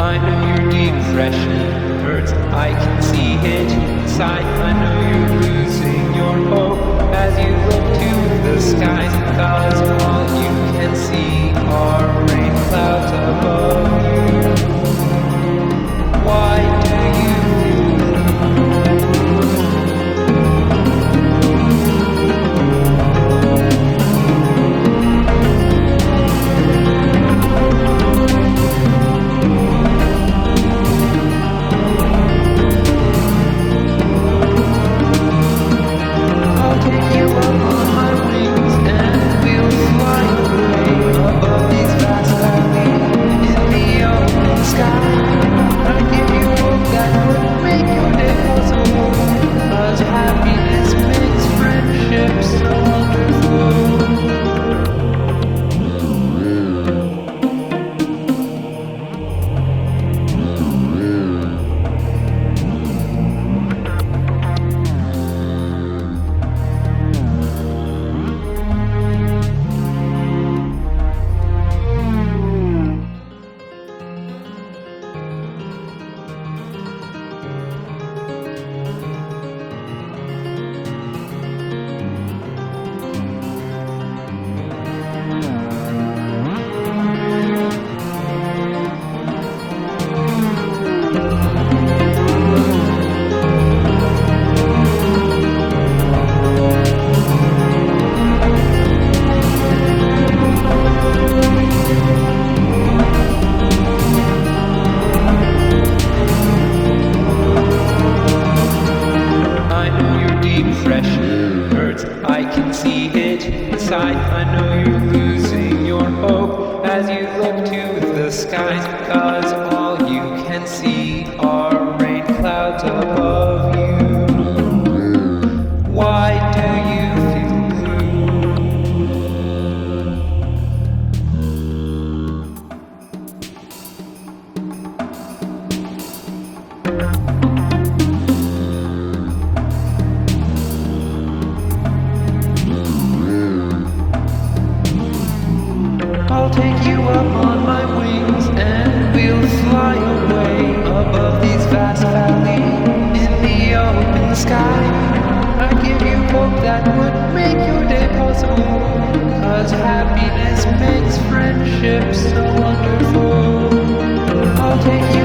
I know your depression hurts, I can see it inside. I know you're losing your hope as you look to the skies, 'cause all you can see are rain clouds above you. Why do you feel depression hurts, I can see it inside. I know you're losing your hope as you look to the skies, 'cause all you can see are rain clouds above you. Why do you feel I'll take you up on my wings and we'll fly away above these vast valleys in the open sky. I give you hope that would make your day possible, 'cause happiness makes friendship so wonderful. I'll take you